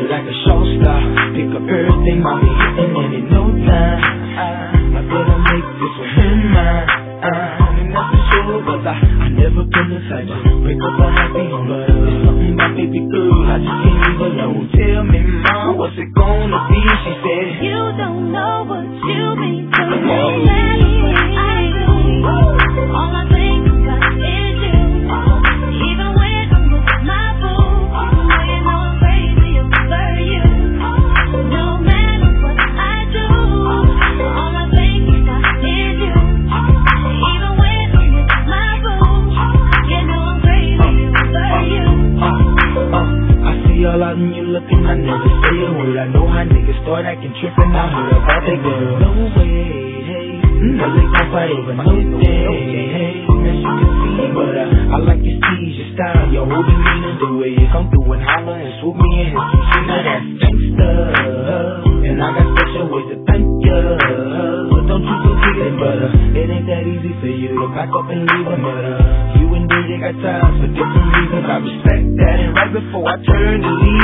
like a show star. Pick up everything, mommy, and then in no time I better make this one in mine. And that's for sure, but I never been the type to break up a happy home. But there's something about baby girl, I just can't leave alone. Tell me, mom, what's it gonna be? She said, you don't know what you mean to me. All I think about is you. Even when I'm with my boo, you know I'm crazy over you. No matter what I do, all I think about is you. Even when I'm with my boo, you know I'm crazy over you. I see all out in you looking, I never say a word. I know how niggas start acting trippin'. I heard about that girl. No way, hey, no they gon' fight over no day, hey, as you can see. But I like your steez, your style, your whole demeanor, the way you come through and holler and swoop me in his sushi. Now that's gangsta, and I got special ways to thank ya. But don't you forget it, but it ain't that easy for you to back up and leave him. But you and DJ got time for different reasons. I respect that, and right before I turn to leave,